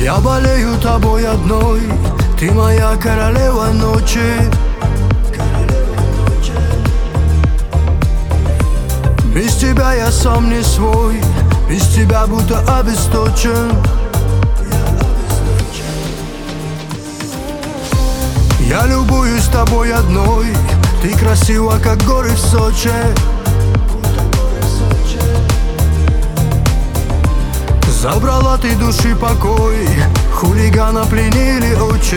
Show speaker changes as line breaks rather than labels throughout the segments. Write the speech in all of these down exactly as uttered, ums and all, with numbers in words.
Я болею тобой одной, ты моя королева ночи. Без тебя я сам не свой, без тебя будто обесточен. Я любуюсь тобой одной, ты красива, как горы в Сочи. Забрала ты души покой, хулигана пленили очи.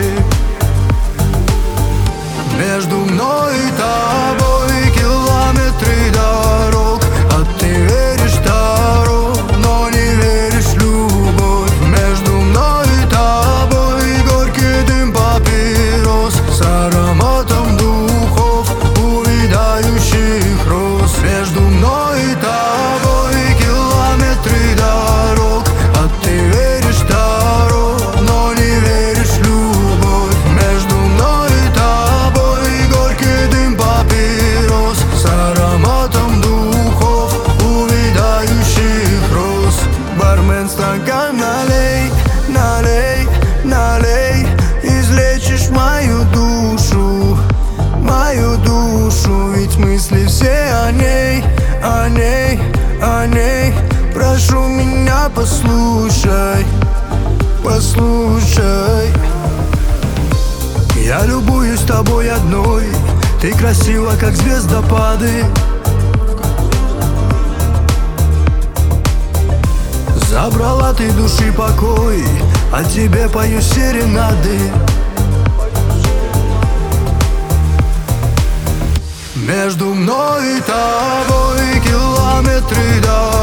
Между мной и тобой километры дорог, а ты веришь в таро, но не веришь в любовь. Между мной и тобой горький дым папирос с ароматом духов увядающих роз. Между мной и тобой километры дорог, а ты веришь в таро, но не веришь в любовь. Между мной и тобой горький дым папирос с ароматом духов увядающих роз. Бармен, стакан налей, налей, налей, излечишь мою душу, мою душу. Ведь мысли все о ней, о ней, о ней. Прошу меня, послушай, послушай. Я любуюсь тобой одной, ты красива, как звездопады. Забрала ты души покой, а тебе пою серенады. Между мной и тобой километры дорог,